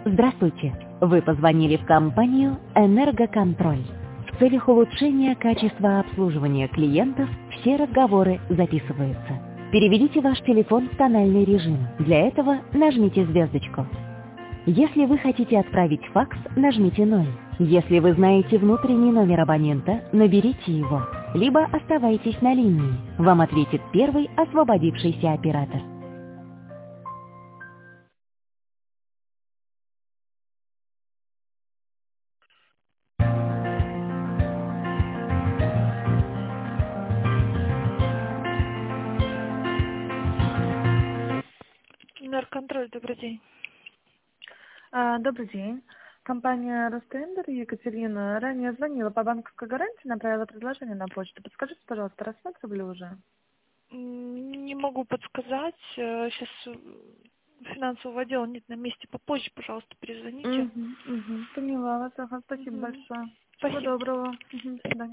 Здравствуйте! Вы позвонили в компанию «Энергоконтроль». В целях улучшения качества обслуживания клиентов все разговоры записываются. Переведите ваш телефон в тональный режим. Для этого нажмите звездочку. Если вы хотите отправить факс, нажмите 0. Если вы знаете внутренний номер абонента, наберите его. Либо оставайтесь на линии. Вам ответит первый освободившийся оператор. Энергоконтроль, добрый день. Добрый день. Компания Ростендер, Екатерина. Ранее звонила по банковской гарантии, направила предложение на почту. Подскажите, пожалуйста, рассматривали уже? Не могу подсказать. Сейчас финансового отдела нет на месте. Попозже, пожалуйста, перезвоните. Поняла вас. Ага, спасибо Мгм. большое. Всего Спасибо. доброго. До свидания.